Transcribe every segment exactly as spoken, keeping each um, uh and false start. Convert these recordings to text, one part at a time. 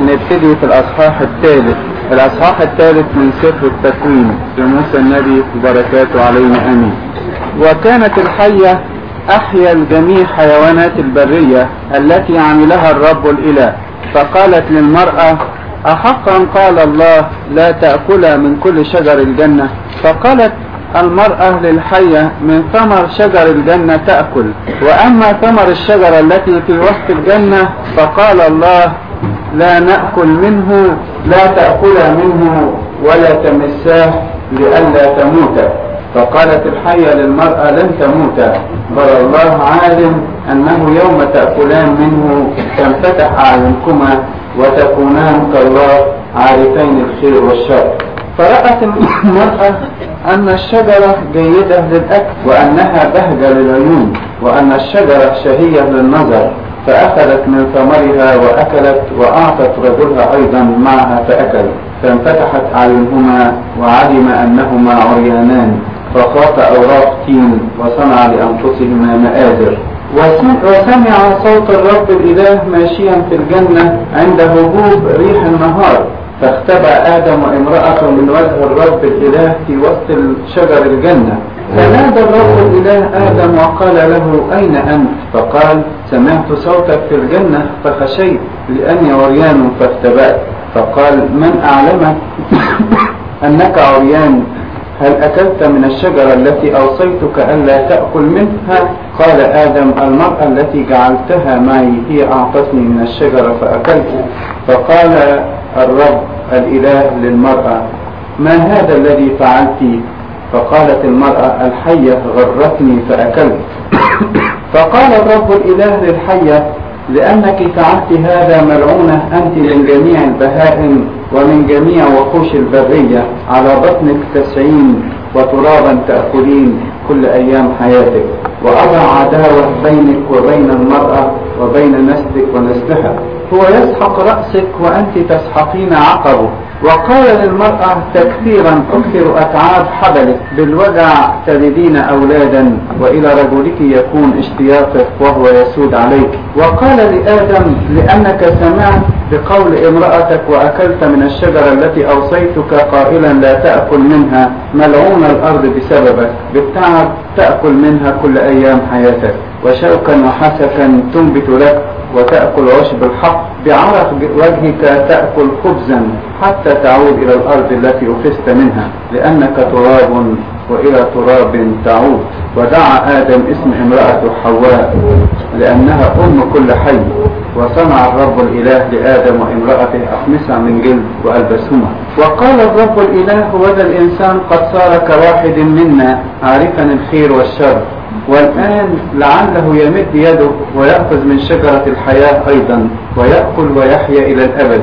هنبتدي في الأصحاح الثالث الأصحاح الثالث من سفر التكوين لموسى النبي وبركاته علينا آمين. وكانت الحية أحيا الجميع حيوانات البرية التي عملها الرب الإله، فقالت للمرأة: أحقا قال الله لا تأكلا من كل شجر الجنة؟ فقالت المرأة للحية: من ثمر شجر الجنة تأكل، وأما ثمر الشجرة التي في وسط الجنة فقال الله لا نأكل منه، لا تأكلا منه ولا تمساه لئلا تموتا. فقالت الحية للمرأة: لن تموتا، بل الله عالم أنه يوم تأكلان منه تنفتح أعينكما وتكونان كالله عارفين الخير والشر. فرأت المرأة أن الشجرة جيدة للأكل، وأنها بهجة للعيون، وأن الشجرة شهية للنظر، فأخذت من ثمرها وأكلت، وأعطت رجلها أيضا معها فأكل. فانفتحت أعينهما وعلم أنهما عريانان، فخاط أوراق تين وصنع لأنفسهما مآزر. وسمع صوت الرب الإله ماشيا في الجنة عند هبوب ريح النهار، فاختبأ آدم وامرأته من وجه الرب الإله في وسط شجر الجنة. فنادى الرب الإله آدم وقال له: أين أنت؟ فقال: سمعت صوتك في الجنة فخشيت لأني عريان فاختبأت. فقال: من أعلمك أنك عريان؟ هل أكلت من الشجرة التي أوصيتك ألا تأكل منها؟ قال آدم: المرأة التي جعلتها معي هي أعطتني من الشجرة فأكلت. فقال الرب الإله للمرأة: ما هذا الذي فعلت؟ فقالت المرأة: الحية غرتني فأكلت. فقال الرب الإله للحية: لأنك فعلت هذا ملعونة أنت من جميع البهائم ومن جميع وحوش البرية، على بطنك تسعين وترابا تأكلين كل أيام حياتك، وأضع عداوة بينك وبين المرأة وبين نسلك ونسلها، هو يسحق رأسك وأنت تسحقين عقبه. وقال للمرأة: تكثيرا أكثر أتعاب حبلك، بالوجع تلدين أولادا، وإلى رجلك يكون اشتياقك وهو يسود عليك. وقال لآدم: لأنك سمعت بقول امرأتك وأكلت من الشجرة التي أوصيتك قائلا لا تأكل منها، ملعون الأرض بسببك، بالتعب تأكل منها كل أيام حياتك، وشوكا وحسكا تنبت لك، وتأكل عشب الحق، بعرق وجهك تأكل خبزا حتى تعود إلى الأرض التي أخذت منها، لأنك تراب وإلى تراب تعود. ودعا آدم اسم امرأته حواء لأنها أم كل حي. وصنع الرب الإله لآدم وامرأته أقمصة من جلد وألبسهما. وقال الرب الإله: وذا الإنسان قد صار كواحد منا عارفا الخير والشر، والآن لعله يمد يده ويأخذ من شجرة الحياة أيضا ويأكل ويحيا إلى الأبد.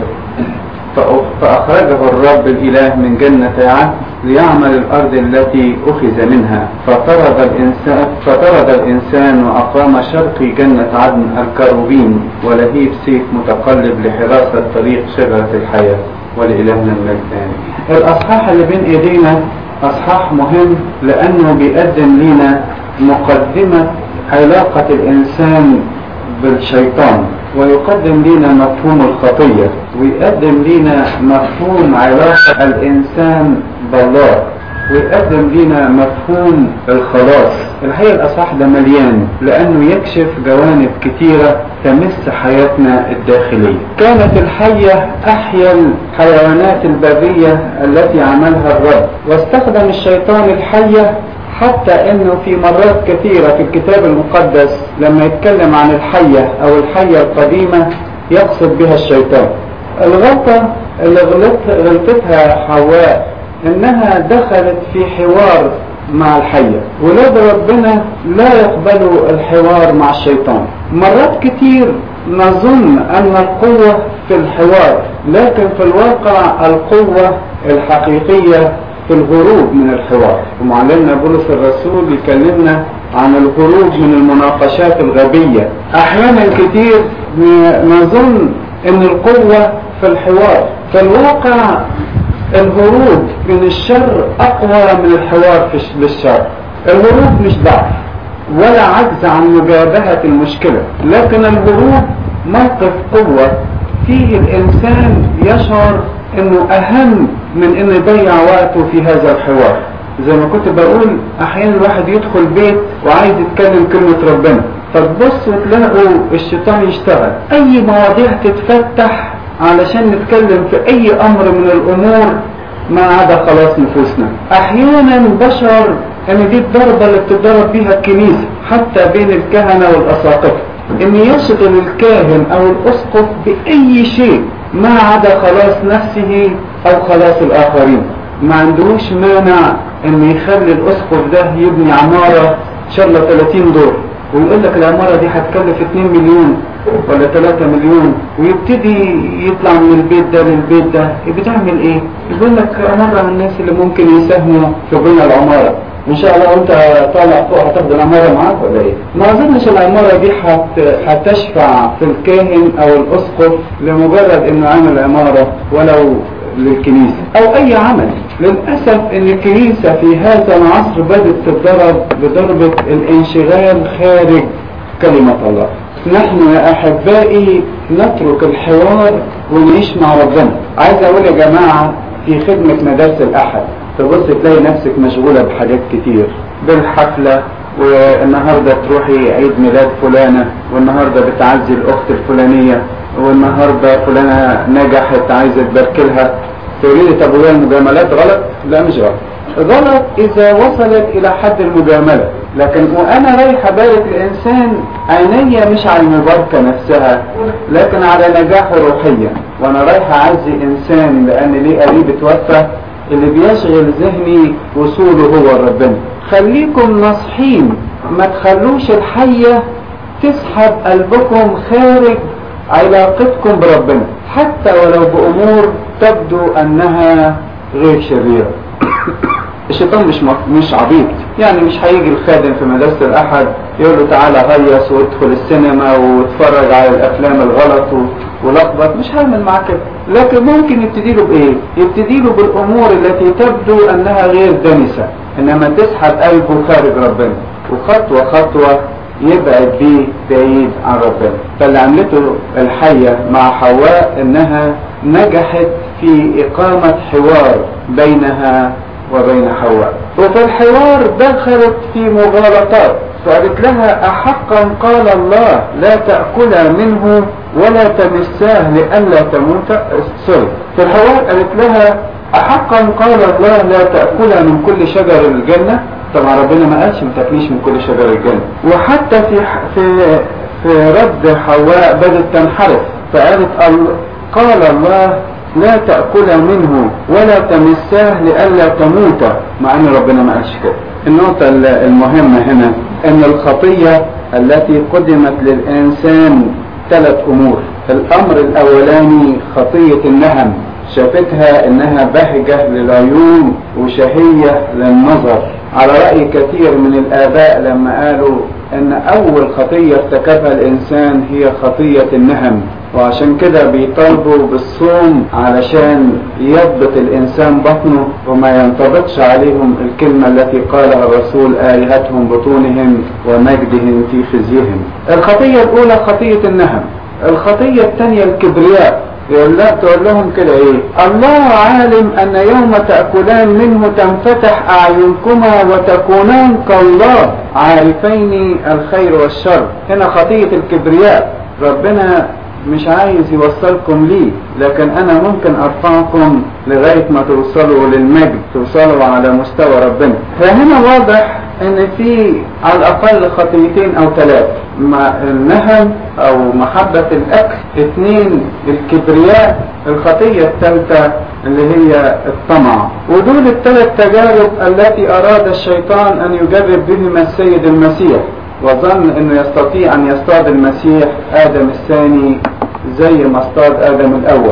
فأخرجه الرب الإله من جنة عدن ليعمل الأرض التي أخذ منها. فطرد الإنسان, فطرد الإنسان وأقام شرقي جنة عدن الكروبين ولهيب سيف متقلب لحراسة طريق شجرة الحياة. ولإلهنا المجد. الأصحاح اللي بين إيدينا أصحاح مهم، لأنه بيقدم لنا مقدمة علاقة الإنسان بالشيطان، ويقدم لنا مفهوم الخطية، ويقدم لنا مفهوم علاقة الإنسان بالله، ويقدم لنا مفهوم الخلاص. الحقيقة الأصحاح ده مليان، لأنه يكشف جوانب كتيرة تمس حياتنا الداخلية. كانت الحية أحيا الحيوانات البرية التي عملها الرب، واستخدم الشيطان الحية، حتى انه في مرات كثيرة في الكتاب المقدس لما يتكلم عن الحية او الحية القديمة يقصد بها الشيطان. الغلطة اللي غلط غلطتها حواء انها دخلت في حوار مع الحية. ولاد ربنا لا يقبلوا الحوار مع الشيطان. مرات كتير نظن ان القوة في الحوار، لكن في الواقع القوة الحقيقية في الهروب من الحوار. ومعلمنا بولس الرسول يكلمنا عن الهروب من المناقشات الغبية. احيانا كتير نظن ان القوة في الحوار، في الواقع الهروب من الشر اقوى من الحوار للشر. الهروب مش ضعف ولا عجز عن مجابهة المشكلة، لكن الهروب موقف قوة فيه الإنسان يشعر إنه أهم من إنه يضيع وقته في هذا الحوار. زي ما كنت بقول أحيانا الواحد يدخل بيت وعايز يتكلم كلمة ربنا، فتبص وتلاقوا الشيطان يشتغل، أي مواضيع تتفتح علشان نتكلم في أي أمر من الأمور ما عدا خلاص نفوسنا. أحيانا بشعر إن دي الضربة اللي بتضرب بيها الكنيسة حتى بين الكهنة والأساقفة، إن يشغل الكاهن أو الأسقف بأي شيء ما عدا خلاص نفسه أو خلاص الآخرين. ما عندهوش مانع إن يخلي الأسقف ده يبني عمارة إن شاء الله ثلاثين دور، ويقول لك العمارة دي هتكلف اتنين مليون ولا ثلاثة مليون، ويبتدي يطلع من البيت ده للبيت ده. بتعمل ايه؟ يقول لك عمارة من الناس اللي ممكن يساهموا في بناء العمارة، ان شاء الله وانت طالع فوق هتاخد العمارة معاك ولا ايه؟ ما اظنش العمارة دي هتشفع في الكاهن او الاسقف لمجرد انه عمل عمارة ولو للكنيسة او اي عمل. للأسف ان الكنيسة في هذا العصر بدأت تتضرب بضربة الانشغال خارج كلمة الله. نحن يا احبائي نترك الحوار ونعيش مع ربنا. عايز اقول يا جماعة في خدمة مدارس الاحد تبص تلاقي نفسك مشغولة بحاجات كتير، بالحفلة، والنهاردة تروحي عيد ميلاد فلانة، والنهاردة بتعزي الاخت الفلانية، والنهاردة فلانة نجحت عايزة تباركلها. تقولي لي طب وهي المجاملات غلط؟ لا مش غلط، غلط اذا وصلت الى حد المجاملة، لكن وانا رايح ابارك الانسان عينيا مش على المباركة نفسها لكن على نجاحه روحيا، وانا رايح اعزي انسان لان ليه قريب اتوفى، اللي بيشغل ذهني وصوله هو ربنا. خليكم ناصحين، ما تخلوش الحية تسحب قلبكم خارج علاقتكم بربنا حتى ولو بأمور تبدو أنها غير شريرة. الشيطان مش مش عبيط، يعني مش هيجي الخادم في مدرسة الأحد يقول له تعالى هيص وادخل السينما واتفرج على الأفلام الغلط ولخبط، مش هعمل معاه كده. لكن ممكن يبتدي له بإيه؟ يبتدي له بالأمور التي تبدو أنها غير دنسة، إنما تسحب قلبه خارج ربنا، وخطوة خطوة يبعد بيه بعيد عن ربنا. فاللي عملته الحية مع حواء إنها نجحت في إقامة حوار بينها وبين حواء، وفي الحوار دخلت في مغالطات، فقالت لها أحقا قال الله لا تأكلا منه ولا تمساه لئلا تموت. سوري، في الحوار قالت لها أحقا قال الله لا تأكلا من كل شجر الجنة. طبعا ربنا ما قالش ما تاكليش من كل شجر الجنة. وحتى في في في رد حواء بدت تنحرف، فقالت قال الله لا تأكل منه ولا تمساه لئلا تموت، مع ان ربنا ما قالش كده. النقطة المهمة هنا ان الخطية التي قدمت للانسان ثلاث امور. الامر الاولاني خطية النهم، شافتها انها بهجة للعيون وشهية للنظر، على رأي كثير من الآباء لما قالوا ان اول خطية ارتكبها الانسان هي خطية النهم، وعشان كده بيطالبوا بالصوم علشان يضبط الانسان بطنه وما ينطبقش عليهم الكلمة التي قالها الرسول آلهتهم بطونهم ومجدهم في خزيهم. الخطية الاولى خطية النهم. الخطية الثانية الكبرياء، يقول لا تقول لهم كده ايه؟ الله عالم ان يوم تأكلان منه تنفتح اعينكما وتكونان كالله عارفين الخير والشر. هنا خطية الكبرياء، ربنا مش عايز يوصلكم ليه، لكن انا ممكن ارفعكم لغاية ما توصلوا للمجد، توصلوا على مستوى ربنا. فهنا واضح ان في على الاقل خطيتين او ثلاث، مع النهم او محبة الاكل، اثنين الكبرياء، الخطية الثالثة اللي هي الطمع. ودول الثلاث تجارب التي اراد الشيطان ان يجرب بهما السيد المسيح، وظن انه يستطيع ان يصطاد المسيح ادم الثاني زي ما اصطاد ادم الاول،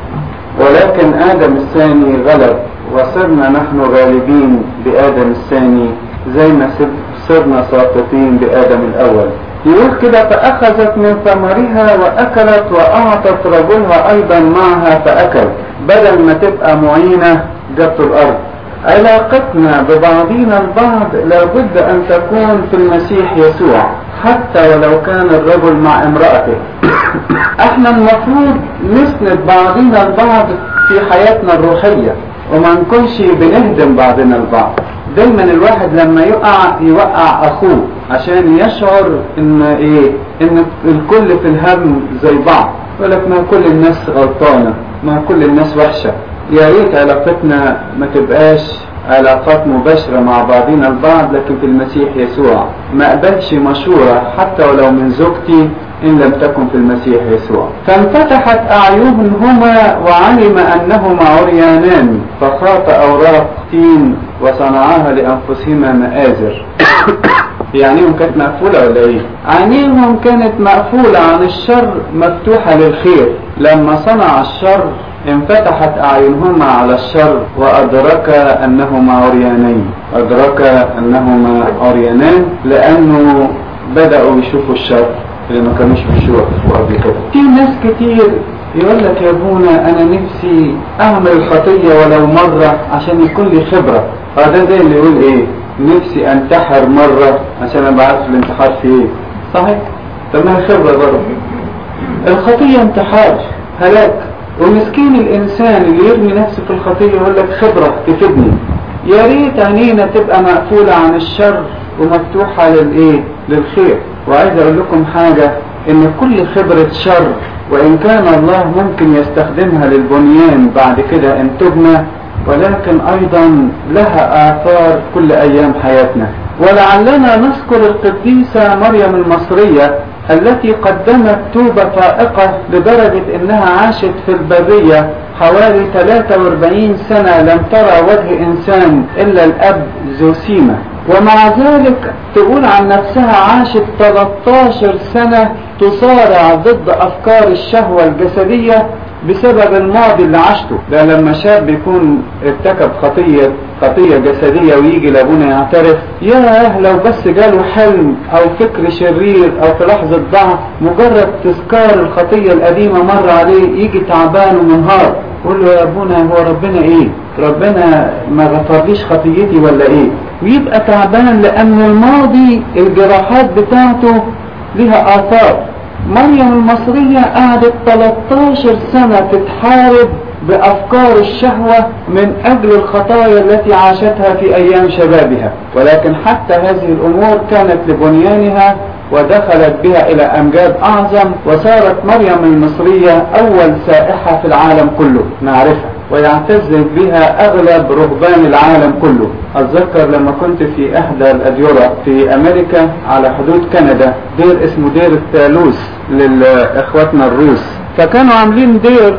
ولكن ادم الثاني غلب وصرنا نحن غالبين بادم الثاني زي ما صرنا ساقطين بادم الاول. يقول كده فاخذت من ثمرها واكلت واعطت رجلها ايضا معها فاكل. بدل ما تبقى معينة جت الارض. علاقتنا ببعضنا البعض لابد ان تكون في المسيح يسوع. حتى ولو كان الرجل مع امرأته. احنا المفروض نسند بعضنا البعض في حياتنا الروحية وما نكونش بنهدم بعضنا البعض. دايما الواحد لما يقع يوقع اخوه عشان يشعر ان ايه ان الكل في الهم زي بعض. يقول لك ما كل الناس غلطانة، ما كل الناس وحشة. يا ريت علاقتنا ما تبقاش علاقات مباشرة مع بعضنا البعض، لكن في المسيح يسوع. ما اقبلش مشورة حتى ولو من زوجتي إن لم تكن في المسيح يسوع. فانفتحت أعينهما وعلم أنهما عريانان فخاط أوراق تين وصنعاها لأنفسهما مآزر. عينيهم كانت مقفولة ولا إيه؟ عينيهم كانت مقفولة عن الشر مفتوحة للخير. لما صنع الشر انفتحت أعينهما على الشر وأدرك أنهما عريانين. أدرك أنهما عريانان لأنه بدأوا يشوفوا الشر اللي ما كانوش بيشوفوا قبل كده. في ناس كتير يقول لك يا ابونا انا نفسي اعمل الخطيه ولو مره عشان يكون لي خبره. هذا زي اللي يقول ايه نفسي انتحر مره عشان ابقى عارف الانتحار في ايه. صحيح؟ طب ما هي خبره برضه. الخطيه انتحار هلاك، ومسكين الانسان اللي يرمي نفسه في الخطيه يقول لك خبره تفيدني. يا ريت عينينا تبقى مقفوله عن الشر ومفتوحه للايه؟ للخير. وعايز اقول لكم حاجة، ان كل خبرة شر وان كان الله ممكن يستخدمها للبنيان بعد كده ان تبنى، ولكن ايضا لها اثار كل ايام حياتنا. ولعلنا نذكر القديسة مريم المصرية التي قدمت توبة فائقة لدرجة انها عاشت في البرية حوالي ثلاثة وأربعين سنة لم ترى وجه انسان الا الاب زوسيما، ومع ذلك تقول عن نفسها عاشت ثلاثة عشر سنة تصارع ضد أفكار الشهوة الجسدية بسبب الماضي اللي عاشته. ده لما شاب يكون ارتكب خطية خطية جسدية ويجي لابونا يعترف، ياه لو بس جاله حلم أو فكر شرير أو في لحظة ضعف مجرد تذكار الخطية القديمة مر عليه يجي تعبان ومنهار. قول له يا ابونا هو ربنا ايه؟ ربنا ما غفرليش خطيتي ولا ايه؟ ويبقى تعبان لأن الماضي الجراحات بتاعته لها آثار. مريم المصرية قعدت ثلاثة عشر سنة تتحارب بأفكار الشهوة من أجل الخطايا التي عاشتها في أيام شبابها، ولكن حتى هذه الأمور كانت لبنيانها ودخلت بها إلى أمجاد أعظم، وصارت مريم المصرية أول سائحة في العالم كله نعرفها، ويعتز بها أغلب رهبان العالم كله. أتذكر لما كنت في إحدى الأديرة في أمريكا على حدود كندا، دير اسمه دير الثالوث لإخواتنا الروس، فكانوا عاملين دير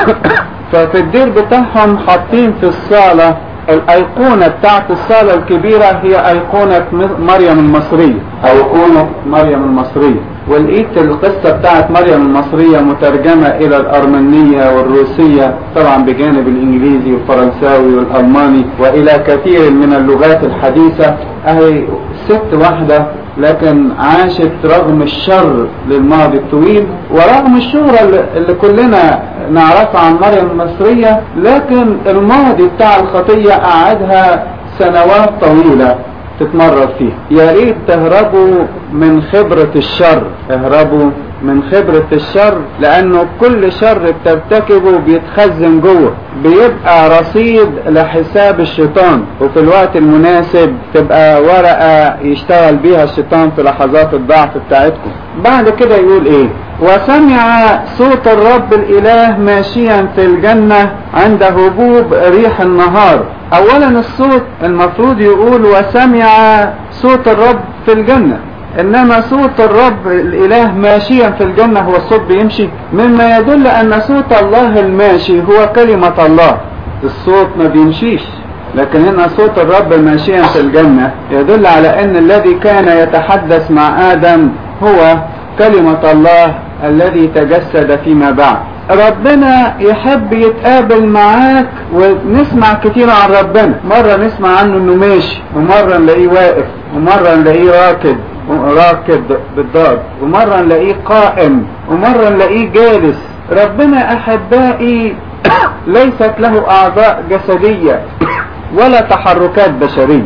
ففي الدير بتاعهم حاطين في الصالة الأيقونة بتاعت الصالة الكبيرة هي أيقونة مريم المصرية، أيقونة مريم المصرية. ولقيت القصة بتاعت مريم المصرية مترجمة إلى الأرمنية والروسية طبعا بجانب الإنجليزي والفرنساوي والألماني وإلى كثير من اللغات الحديثة. أهي ست واحدة لكن عاشت رغم الشر للماضي الطويل ورغم الشهرة اللي كلنا نعرفها عن مريم المصرية، لكن الماضي بتاع الخطية قعدها سنوات طويلة تتمرر فيها. يا ريت تهربوا من خبرة الشر، اهربوا من خبرة الشر، لأنه كل شر بترتكبه بيتخزن جوه، بيبقى رصيد لحساب الشيطان، وفي الوقت المناسب تبقى ورقة يشتغل بيها الشيطان في لحظات الضعف بتاعتكم. بعد كده يقول ايه؟ وسمع صوت الرب الإله ماشيا في الجنة عند هبوب ريح النهار. اولا الصوت المفروض يقول وسمع صوت الرب في الجنة، انما صوت الرب الاله ماشيا في الجنة هو الصوت بيمشي، مما يدل ان صوت الله الماشي هو كلمة الله. الصوت ما بيمشيش، لكن هنا صوت الرب ماشيا في الجنة يدل على ان الذي كان يتحدث مع آدم هو كلمة الله الذي تجسد فيما بعد. ربنا يحب يتقابل معاك، ونسمع كتير عن ربنا، مرة نسمع عنه انه ماشي، ومرة نلاقيه واقف، ومرة نلاقيه راكد راكد بالضاد، ومرة نلاقيه قائم، ومرة نلاقيه جالس. ربنا احبائي ليست له اعضاء جسدية ولا تحركات بشرية،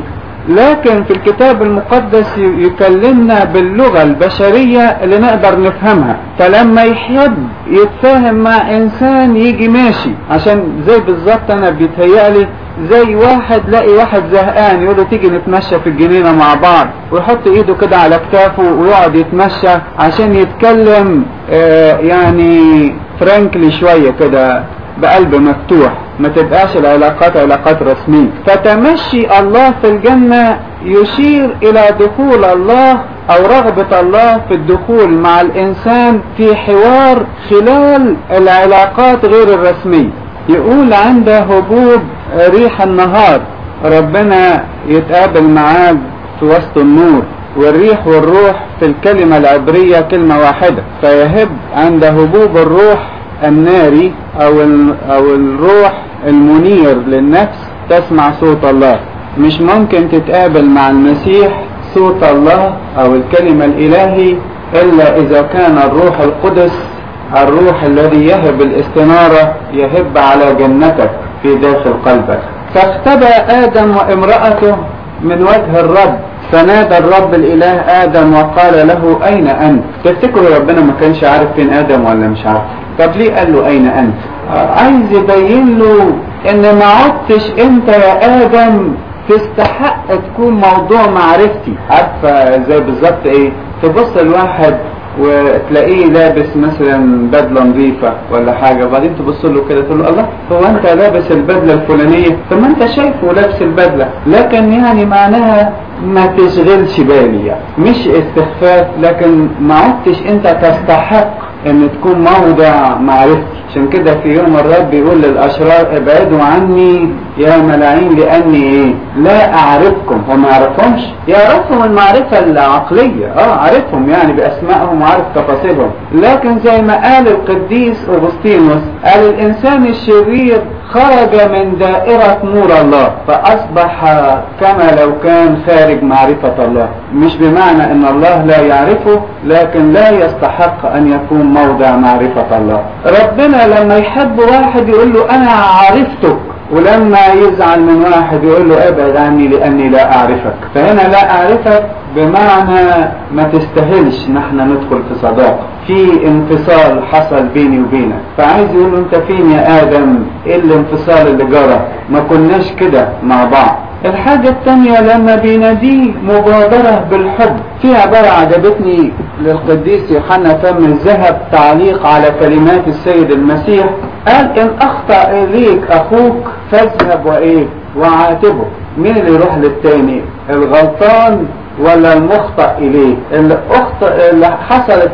لكن في الكتاب المقدس يكلمنا باللغة البشرية اللي نقدر نفهمها. فلما يحب يتفاهم مع انسان يجي ماشي، عشان زي بالظبط انا بيتهيألي زي واحد لاقي واحد زهقان يقول له تيجي نتمشى في الجنينة مع بعض، ويحط ايده كده على كتافه ويقعد يتمشى عشان يتكلم آه يعني فرانكلي شوية كده بقلب مفتوح، ما تبقاش العلاقات علاقات رسمية. فتمشي الله في الجنة يشير الى دخول الله او رغبة الله في الدخول مع الانسان في حوار خلال العلاقات غير الرسمية. يقول عند هبوب ريح النهار ربنا يتقابل معاه في وسط النور، والريح والروح في الكلمة العبرية كلمة واحدة، فيهب عند هبوب الروح الناري او او الروح المنير للنفس تسمع صوت الله. مش ممكن تتقابل مع المسيح صوت الله او الكلمة الالهي الا اذا كان الروح القدس الروح الذي يهب الاستنارة يهب على جنتك في داخل قلبك. فاختبأ آدم وامرأته من وجه الرب، فنادى الرب الإله آدم وقال له أين أنت؟ تفتكروا ربنا ما كانش عارف فين آدم ولا مش عارف؟ طب ليه قال له أين أنت؟ عايز يبين له إن ما عدتش أنت يا آدم تستحق تكون موضوع معرفتي. عارفة زي بالظبط إيه؟ تبص الواحد وتلاقيه لابس مثلا بدله نظيفه ولا حاجه، وبعدين تبص له كده تقول له الله هو انت لابس البدله الفلانيه؟ طب ما انت شايفه لابس البدله، لكن يعني معناها ما تشغلش بالي، يعني مش استخفاف، لكن ما عدتش انت تستحق ان تكون موضع معرفتي. عشان كده في يوم الرب بيقول للاشرار ابعدوا عني يا ملاعين لاني ايه لا اعرفكم. هم ما يعرفهمش، يعرفهم المعرفة العقلية، اه عارفهم يعني باسمائهم وعارف تفاصيلهم، لكن زي ما قال القديس اغسطينوس قال الانسان الشرير خرج من دائرة نور الله فاصبح كما لو كان خارج معرفة الله. مش بمعنى ان الله لا يعرفه، لكن لا يستحق ان يكون موضع معرفة الله. ربنا لما يحب واحد يقول له انا عرفتك، ولما يزعل من واحد يقول له ابعد عني لاني لا اعرفك. فهنا لا اعرفك بمعنى ما تستاهلش نحن ندخل في صداقة، في انفصال حصل بيني وبينك. فعايز يقول له انت فين يا ادم؟ ايه الانفصال اللي جرى؟ ما كناش كده مع بعض. الحاجة الثانية لما بيناديه مبادرة بالحب، في عبارة عجبتني للقديس يوحنا فم الذهب تعليق على كلمات السيد المسيح، قال ان اخطأ اليك اخوك فاذهب وايه وعاتبه. مين اللي يروح للتاني؟ الغلطان ولا المخطئ اليه؟ اللي اخطأ اللي حصلت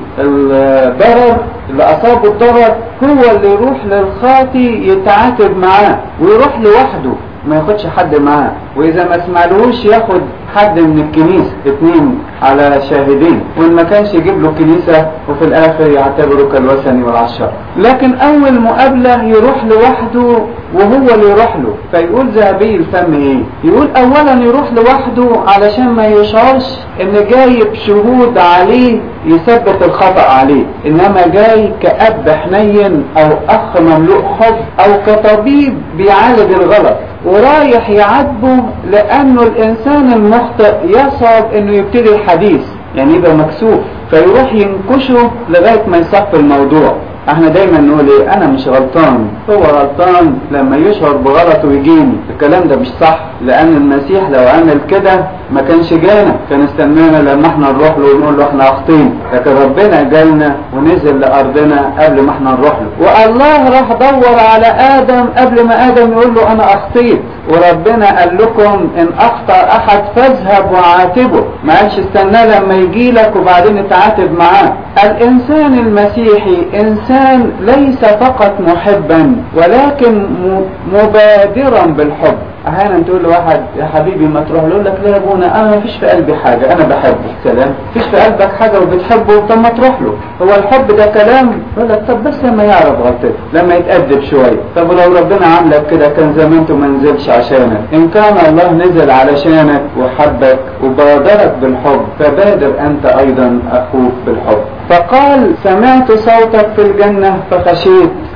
الضرر اللي اصابه الضرر هو اللي يروح للخاطي يتعاتب معاه ويروح لوحده ما ياخدش حد معاه، واذا ما سمعلوش ياخد حد من الكنيسة، اتنين على شاهدين، وان ما كانش يجيب له كنيسة وفي الاخر يعتبره كالوثني والعشار. لكن اول مقابلة يروح لوحده وهو اللي يروح له. فيقول ذهبي الفم ايه؟ يقول اولا يروح لوحده علشان ما يشعرش ان جايب شهود عليه يثبت الخطأ عليه، انما جاي كأب حنين او اخ مملوء حب او كطبيب بيعالج الغلط ورايح يعاتبه، لانه الانسان المخطئ يصعب انه يبتدي الحديث، يعني يبقى مكسوف، فيروح ينكشه لغاية ما يصف الموضوع. احنا دايما نقول ايه؟ انا مش غلطان، هو غلطان لما يشعر بغلطه ويجيني. الكلام ده مش صح، لان المسيح لو عمل كده ما كانش جانا، كان استنانا لما احنا نروح له ونقول له احنا اخطين، لكن ربنا جالنا ونزل لارضنا قبل ما احنا نروح له. والله راح دور على ادم قبل ما ادم يقول له انا اخطيت، وربنا قال لكم ان اخطأ احد فاذهب وعاتبه، ما قالش استنى لما يجي لك وبعدين اتعاتب معاه. الانسان المسيحي انسان ليس فقط محبا ولكن مبادرا بالحب. احيانا تقول لواحد يا حبيبي ما تروح له، يقول لك لا يا ابونا انا ما فيش في قلبي حاجه، انا بحبه. سلام، فيش في قلبك حاجه وبتحبه، طب ما تروح له. هو الحب ده كلام؟ يقول لك طب بس لما يعرف غلطته، لما يتأدب شويه. طب ولو ربنا عاملك كده كان زمانته ما نزلش عشانك. ان كان الله نزل علشانك وحبك وبادرك بالحب، فبادر انت ايضا اخوك بالحب. فقال سمعت صوتك في الجنه فخشيت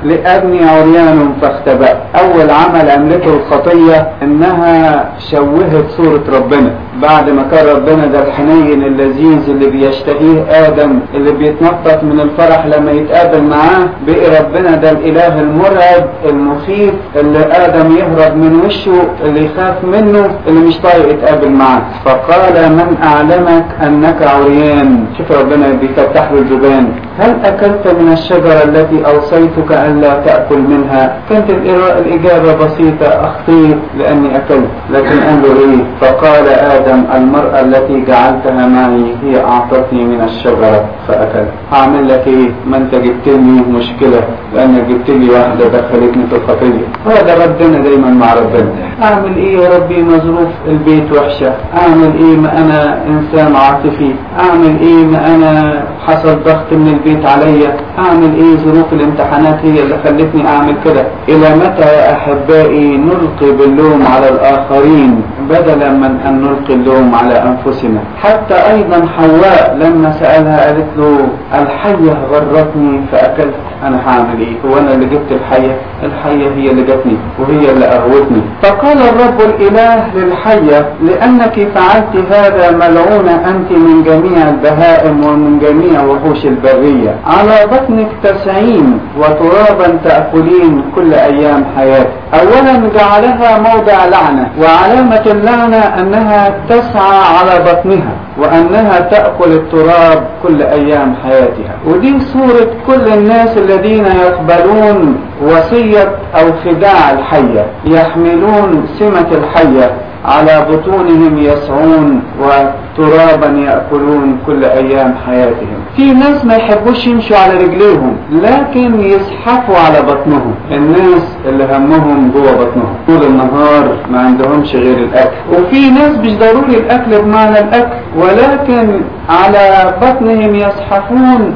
لأبني عريان فاختبأ. أول عمل عملته الخطية إنها شوهت صورة ربنا. بعد ما كان ربنا ده الحنين اللذيذ اللي بيشتهيه آدم، اللي بيتنطط من الفرح لما يتقابل معاه، بقي ربنا ده الإله المرعب المخيف اللي آدم يهرب من وشه، اللي يخاف منه، اللي مش طايق يتقابل معاه. فقال من أعلمك أنك عريان؟ شوف ربنا بيفتح له الجبان. هل أكلت من الشجرة التي أوصيتك ألا تأكل منها؟ كانت الإجابة بسيطة، أخطيت لأني أكلت. لكن قال له إيه؟ فقال آدم المرأة التي جعلتها معي هي أعطتني من الشجرة فأكلت. هعمل لك إيه؟ ما أنت جبت لي مشكلة لأنك جبت لي واحدة دخلتني في الخطية. هذا ربنا دايما مع ربنا. أعمل إيه يا ربي؟ مظروف البيت وحشة. أعمل إيه؟ ما أنا إنسان عاطفي. أعمل إيه؟ ما أنا حصل ضغط من البيت عليا. أعمل إيه؟ ظروف الامتحانات هي اللي خلتني أعمل كده. إلى متى يا أحبائي نلقي باللوم على الآخرين بدلا من أن نلقي اللوم على أنفسنا؟ حتى أيضا حواء لما سألها قالت له الحية غرتني فأكلت. أنا هعمل إيه؟ هو أنا اللي جبت الحية؟ الحية هي اللي جتني وهي اللي أغوتني. فقال الرب الإله للحية لأنك فعلت هذا ملعونة أنت من جميع البهائم ومن جميع وحوش البرية، على بطنك تسعين وترابا تأكلين كل أيام حياتك. أولا جعلها موضع لعنة، وعلامة اللعنة أنها تسعى على بطنها وأنها تأكل التراب كل أيام حياتها. ودي صورة كل الناس الذين يقبلون وصية أو خداع الحية، يحملون سمة الحية على بطونهم يسعون وترابا يأكلون كل أيام حياتهم. في ناس ما يحبوش يمشوا على رجليهم لكن يزحفوا على بطنهم. الناس اللي همهم جوه بطنهم طول النهار ما عندهمش غير الأكل. وفي ناس مش ضروري الأكل بمعنى الأكل، ولكن على بطنهم يزحفون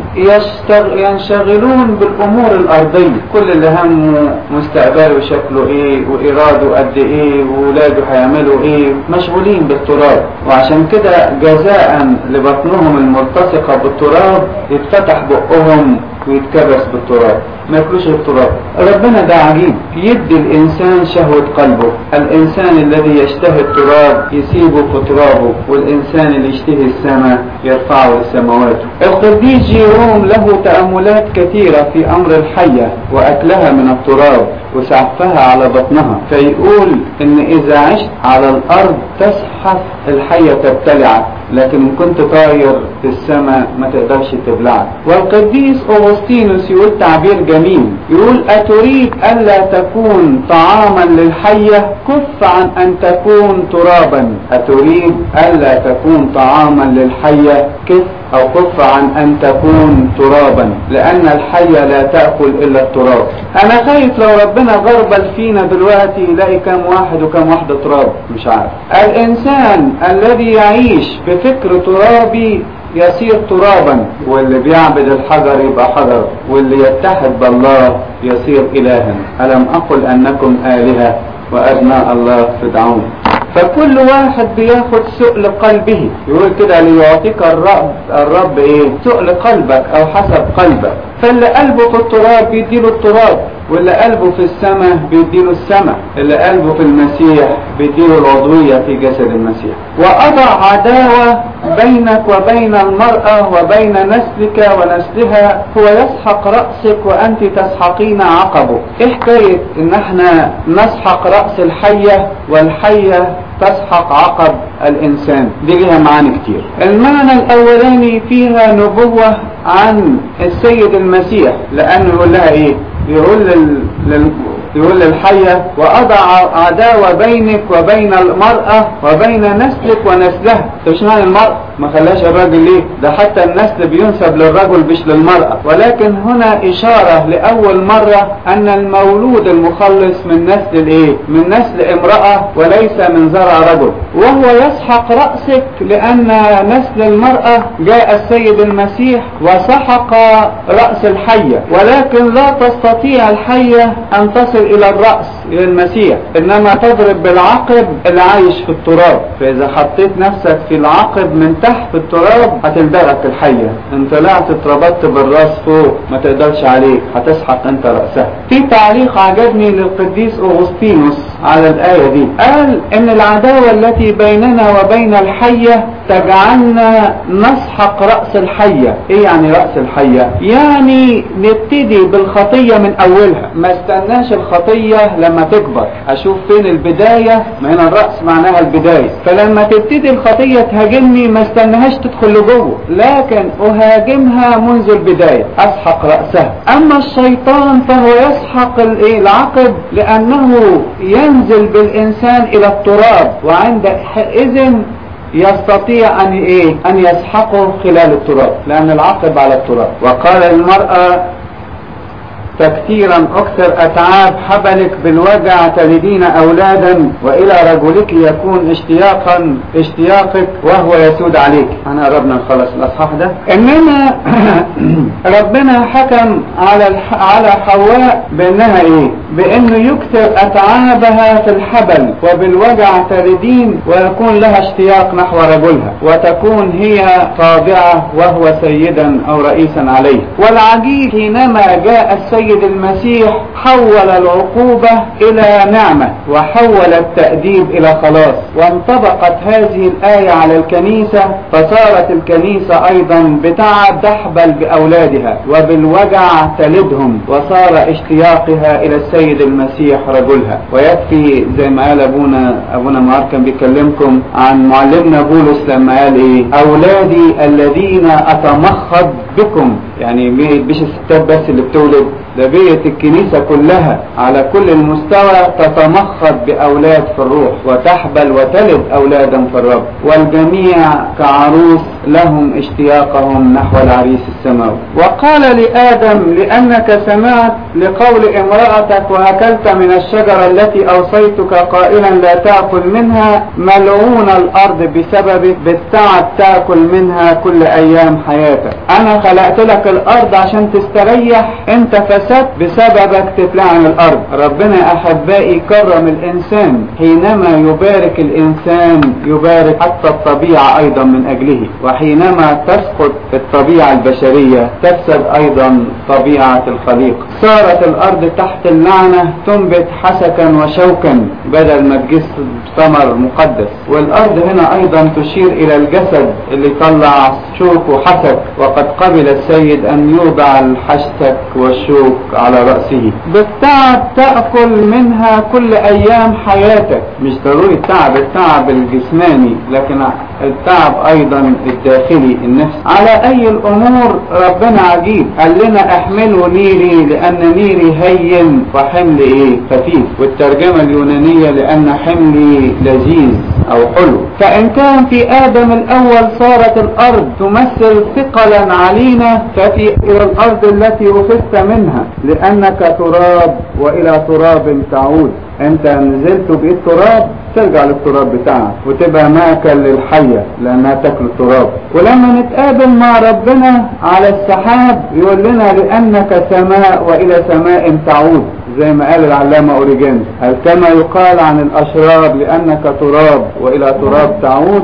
ينشغلون بالأمور الأرضية. كل اللي همه مستقبله شكله إيه وإراده قد إيه وولاده هيعملوا إيه، مشغولين بالتراب. وعشان كده جزاء لبطنهم الملتصقة بالتراب يتفتح بقهم ويتكبس بالتراب، ما ياكلوش التراب. ربنا ده عجيب، يدي الإنسان شهوة قلبه. الإنسان الذي يشتهي التراب يسيبه في ترابه، والإنسان اللي يشتهي السماء يرفعه للسماوات. القديس جيروم له تأملات كثيرة في أمر الحية وأكلها من التراب وسعفها على بطنها. فيقول إن إذا عشت على الأرض تزحف الحية تبتلعك، لكن إن كنت طاير في السماء ما تقدرش تبلعك. والقديس أغسطينوس يقول تعبير جميل، يقول أتريد ألا تكون طعاما للحية؟ كف عن أن تكون ترابا. أتريد ألا تكون طعاما للحية؟ كف أو كف عن أن تكون ترابا، لأن الحية لا تأكل إلا التراب. أنا خايف لو ربنا غربل فينا دلوقتي يلاقي كم واحد وكم واحدة تراب، مش عارف. الإنسان الذي يعيش بفكر ترابي يصير ترابا، واللي بيعبد الحجر يبقى حجر، واللي يتحد بالله يصير إلها. ألم أقل أنكم آلهة وأبناء الله تدعون؟ فكل واحد بياخد سؤل قلبه. يقول كده ليعطيك الرب الرب ايه؟ سؤل قلبك او حسب قلبك. فاللي قلبه في التراب بيديله التراب، واللي قلبه في السماء بيديله السماء، اللي قلبه في المسيح بيديله العضوية في جسد المسيح. وأضع عداوة بينك وبين المرأة وبين نسلك ونسلها، هو يسحق رأسك وأنت تسحقين عقبه. إيه حكاية إن احنا نسحق رأس الحية والحية تسحق عقب الإنسان؟ دي ليها معاني كتير. المعنى الأولاني فيها نبوة عن السيد المسيح، لأنه يقول لها إيه؟ يقول لل... لل... يقول للحية وأضع عداوة بينك وبين المرأة وبين نسلك ونسلها. مش معنى المرأة ما خلاش الراجل ليه؟ ده حتى النسل بينسب للرجل مش للمرأة. ولكن هنا إشارة لأول مرة أن المولود المخلص من نسل الإيه؟ من نسل امرأة وليس من زرع رجل. وهو يسحق رأسك لأن نسل المرأة جاء السيد المسيح وسحق رأس الحية، ولكن لا تستطيع الحية أن تصل إلى الرأس للمسيح، انما تضرب بالعقب اللي عايش في التراب. فاذا حطيت نفسك في العقب من تحت في التراب هتلدغك الحية، ان طلعت اتربطت بالراس فوق ما تقدرش عليك، هتسحق انت رأسها. في تعليق عجبني للقديس أغسطينوس على الآية دي، قال ان العداوة التي بيننا وبين الحية تجعلنا نسحق رأس الحية. ايه يعني رأس الحية؟ يعني نبتدي بالخطية من اولها، ما استناش الخطية لما تكبر اشوف فين البداية، ما هنا الرأس معناها البداية. فلما تبتدي الخطية تهاجمني ما استناهاش تدخل لجوه، لكن اهاجمها منذ البداية، اسحق رأسها. اما الشيطان فهو يسحق العقب لانه ينزل بالانسان الى التراب، وعندئذ يستطيع ان ايه ان يسحقه خلال التراب، لان العقب على التراب. وقال المرأة فكثيرا اكثر اتعاب حبلك بالوجع تلدين اولادا، والى رجلك يكون اشتياقا اشتياقك وهو يسود عليك. انا قربنا نخلص الاصحاح ده. انما ربنا حكم على على حواء بانها ايه بانه يكثر اتعابها في الحبل وبالوجع تلدين، ويكون لها اشتياق نحو رجلها، وتكون هي خاضعة وهو سيدا او رئيسا عليه. والعجيب حينما جاء السيد المسيح حول العقوبة الى نعمة، وحول التأديب الى خلاص، وانطبقت هذه الآية على الكنيسة، فصارت الكنيسة ايضا بتعب تحبل باولادها وبالوجع تلدهم، وصار اشتياقها الى السيد المسيح رجلها. ويكفي زي ما قال ابونا ابونا معار كان بيكلمكم عن معلمنا بولس لما قال ايه اولادي الذين اتمخض بكم، يعني مش الستات بس اللي بتولد، ده بيت الكنيسة كلها على كل المستوى تتمخض بأولاد في الروح، وتحبل وتلد أولادا في الرب، والجميع كعروس لهم اشتياقهم نحو العريس السماوي. وقال لآدم لأنك سمعت لقول امرأتك وأكلت من الشجرة التي أوصيتك قائلا لا تأكل منها، ملعون الأرض بسببك، بالتعب تأكل منها كل أيام حياتك. أنا خلقت لك الأرض عشان تستريح، أنت فسدت بسببك تتلعن الأرض. ربنا أحبائي كرم الإنسان، حينما يبارك الإنسان يبارك حتى الطبيعة أيضا من أجله، وحينما تسقط الطبيعة البشرية تفسد أيضا طبيعة الخليق. صارت الأرض تحت اللعنة تنبت حسكا وشوكا بدل ما تجس ثمر مقدس. والأرض هنا أيضا تشير إلى الجسد اللي طلع شوك وحسك، وقد قبل السيد أن يوضع الحسك والشوك على رأسه. بالتعب تأكل منها كل أيام حياتك، مش ضروري التعب التعب الجسماني، لكن التعب أيضا الداخلي النفس. على أي الأمور ربنا عجيب، قال لنا احملوا نيري لأن نيري هين وحمل إيه خفيف، والترجمة اليونانية لأن حملي لذيذ أو حلو. فإن كان في آدم الأول صارت الأرض تمثل ثقلا علينا، ففي إلى الأرض التي أخذت منها لأنك تراب وإلى تراب تعود. أنت نزلت بإيه التراب ترجع للتراب بتاعك وتبقى ماكل للحية لأنها تاكل التراب. ولما نتقابل مع ربنا على السحاب يقول لنا لأنك سماء وإلى سماء تعود، زي ما قال العلامة أوريجانوس، هل كما يقال عن الأشرار لأنك تراب وإلى تراب تعود،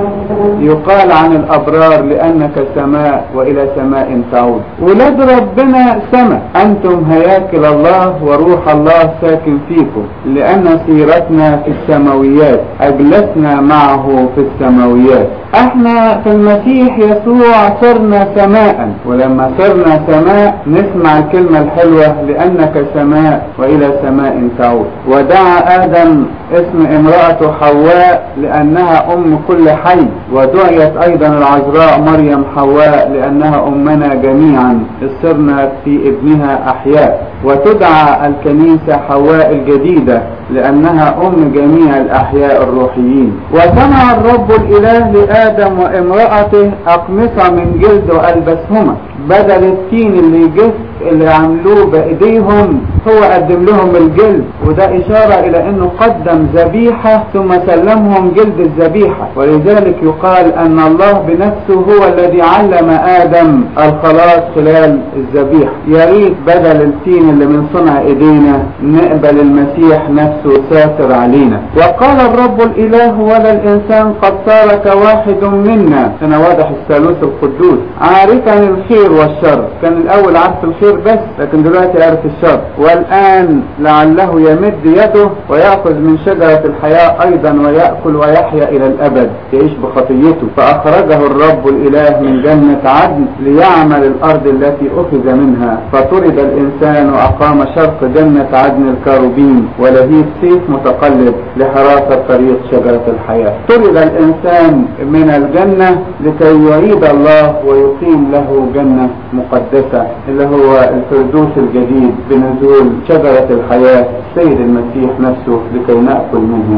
يقال عن الأبرار لأنك سماء وإلى سماء تعود. ولاد ربنا سماء، أنتم هياكل الله وروح الله ساكن فيكم، لأن سيرتنا في السماويات، أجلسنا معه في السماويات. احنا في المسيح يسوع صرنا سماء، ولما صرنا سماء نسمع الكلمة الحلوة لأنك سماء وإلى سماء تعود. ودعا آدم اسم امرأته حواء لأنها أم كل حي، ودعيت أيضا العذراء مريم حواء لأنها أمنا جميعا، صرنا في ابنها أحياء. وتدعى الكنيسة حواء الجديدة لأنها أم جميع الأحياء الروحيين. وصنع الرب الإله لآدم وامرأته أقمصة من جلد وألبسهما، بدل التين اللي يجف اللي عملوه بايديهم هو قدم لهم الجلد، وده اشارة الى انه قدم ذبيحة ثم سلمهم جلد الذبيحة. ولذلك يقال ان الله بنفسه هو الذي علم ادم الخلاص خلال الذبيحة. يا ريت بدل التين اللي من صنع ايدينا نقبل المسيح نفسه ساتر علينا. وقال الرب الاله ولا الانسان قد صار كواحد منا. هنا واضح الثالوث القدوس عارفا الخير والشر. كان الاول عارف الخير بس، لكن دلوقتي عارف الشر. والان لعله يمد يده ويأخذ من شجرة الحياة ايضا ويأكل ويحيا الى الابد، يعيش بخطيته. فاخرجه الرب الاله من جنة عدن ليعمل الارض التي اخذ منها، فطرد الانسان واقام شرق جنة عدن الكاروبين ولهيب سيف متقلب لحراسة طريق شجرة الحياة. طرد الانسان من الجنة لكي يعيد الله ويقيم له جنة مقدسة اللي هو الفردوس الجديد بنزول شجرة الحياة سيد المسيح نفسه لكي نأكل منه.